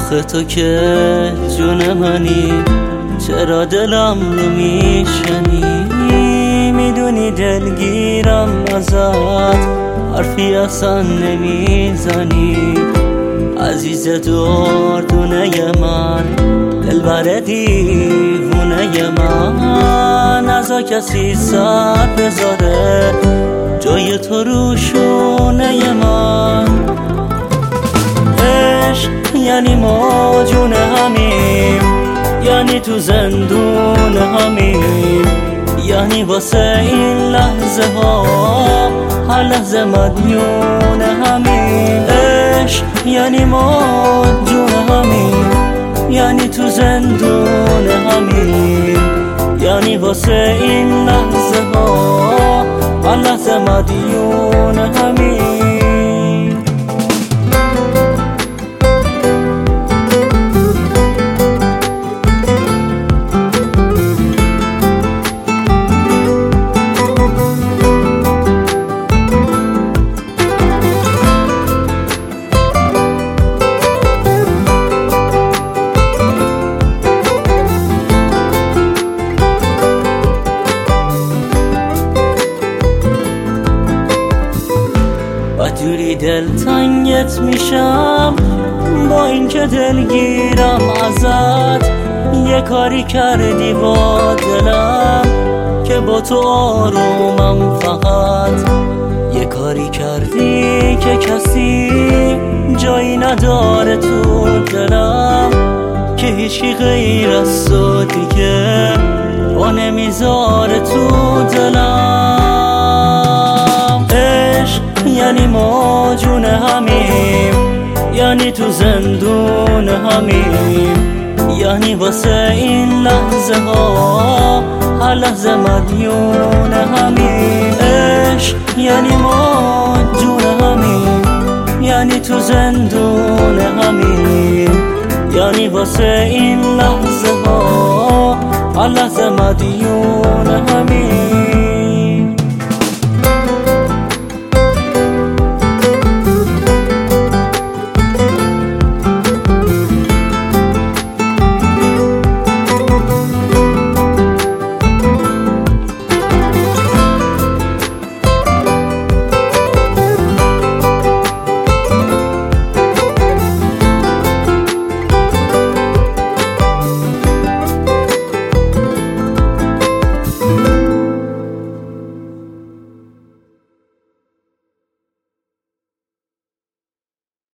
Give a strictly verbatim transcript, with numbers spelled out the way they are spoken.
آخه تو که جون منی، چرا دلم رو میشنی؟ میدونی دلگیرم ازت، حرفی اصلا نمیزنی. عزیز دردونه من، دلبر دیوونه من، نزا کسی سر بذاره جای تو رو شونه من. عشق یعنی ما جون همیم، یعنی تو زندون همیم، یعنی واسه این لحظه ها هر لحظه مدیون همیم. عشق یعنی ما جون همیم، یعنی تو زندون همیم، یعنی واسه این لحظه ها هر لحظه مدیون همیم. جوری دلتنگت میشم با اینکه دلگیرم ازت. یه کاری کردی با دلم که با تو آرومم فقط. یه کاری کردی که کسی جایی نداره تو دلم، که هیچی غیر از تو دیگه با نمیذاره تو دلم. عشق یعنی ما جون همیم، یعنی تو زندون همیم، یعنی واسه این لحظه ها هر لحظه مدیون همیم. عشق یعنی ما جون همیم، یعنی تو زندون همیم، یعنی واسه این لحظه ها هر لحظه مدیون همیم.